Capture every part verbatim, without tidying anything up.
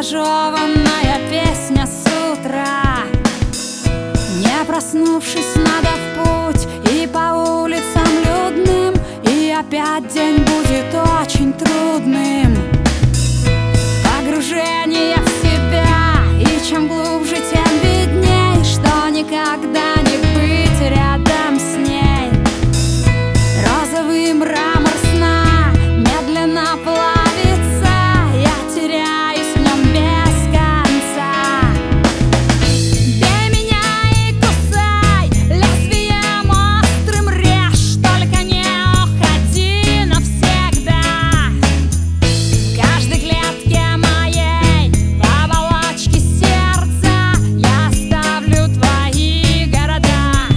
зажеванная песня с утра. Не проснувшись, надо в путь и по улицам людным, и опять день будет очень трудным. Погружение в себя, и чем глубже, тем видней, что никогда не быть рядом с ней. Розовый мрамор сна медленно плавится, я теряюсь в нем без конца. Бей меня и кусай, лезвием острым режь, только не уходи навсегда. В каждой клетке моей, в оболочке сердца, я оставлю твои города.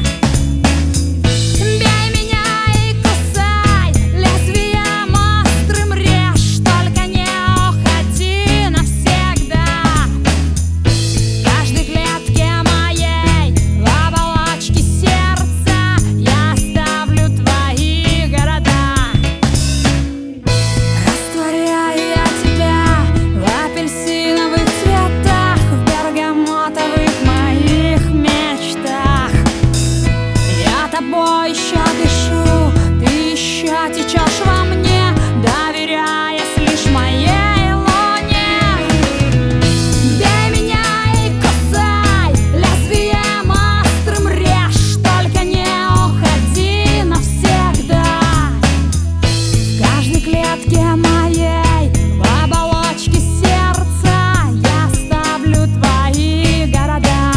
Бей меня и кусай, лезвием острым режь, только не уходи навсегда. В каждой клетке моей, в оболочке сердца, я оставлю твои города. Растворяю я тебя в апельсиновых цветах, в бергамотовых моих мечтах. Я тобой еще дышу, ты еще течешь во мне, доверяясь лишь моей луне. Бей меня и кусай, лезвием острым режь, только не уходи навсегда. В каждой клетке моей, в оболочке сердца, я оставлю твои города.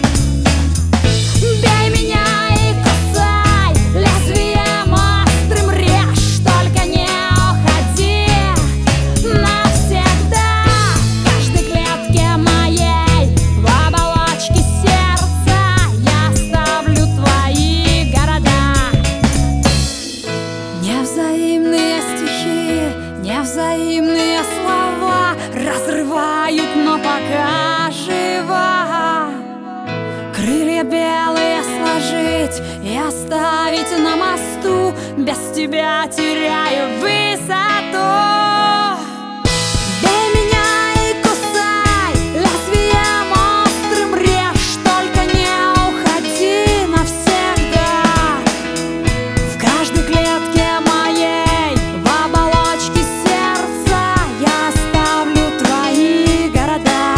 Бей меня и кусай, лезвием острым режь, только не уходи навсегда. В каждой клетке моей, в оболочке сердца, я оставлю твои города. Невзаимные стихи, невзаимные слова разрывают, но пока жива. Крылья белые сложить и оставить на мосту, без тебя теряю высоту. Бей меня и кусай, лезвием острым режь, только не уходи навсегда. В каждой клетке моей, в оболочке сердца, я оставлю твои города.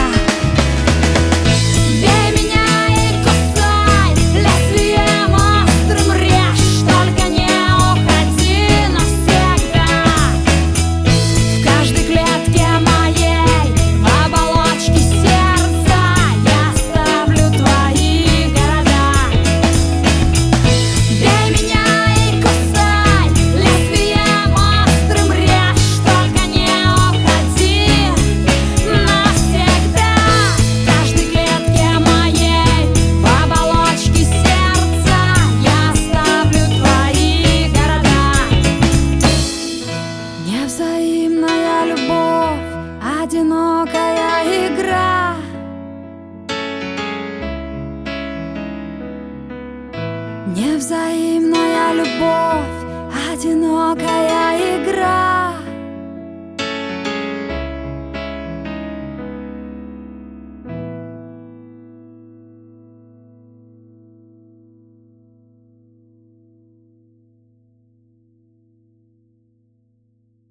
Бей меня и кусай, лезвием острым режь, только не уходи навсегда. В каждой клетке моей, в оболочке сердца, я оставлю твои города. Бей меня и кусай, лезвием острым режь, только не уходи навсегда. В каждой клетке моей, в оболочке сердца, я оставлю твои города. Невзаимная любовь, одинокая игра. Невзаимная любовь, одинокая